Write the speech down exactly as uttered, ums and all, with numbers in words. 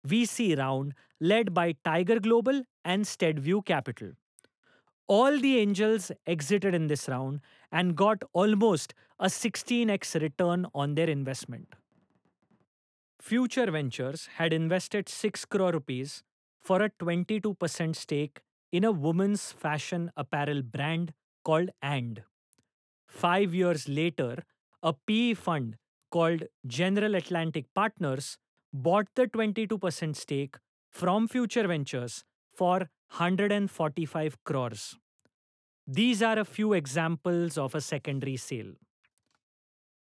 V C round led by Tiger Global and Steadview Capital. All the angels exited in this round and got almost a sixteen x return on their investment. Future Ventures had invested six crore rupees for a twenty-two percent stake in a women's fashion apparel brand called And. Five years later, a P E fund called General Atlantic Partners bought the twenty-two percent stake from Future Ventures for one hundred forty-five crores. These are a few examples of a secondary sale.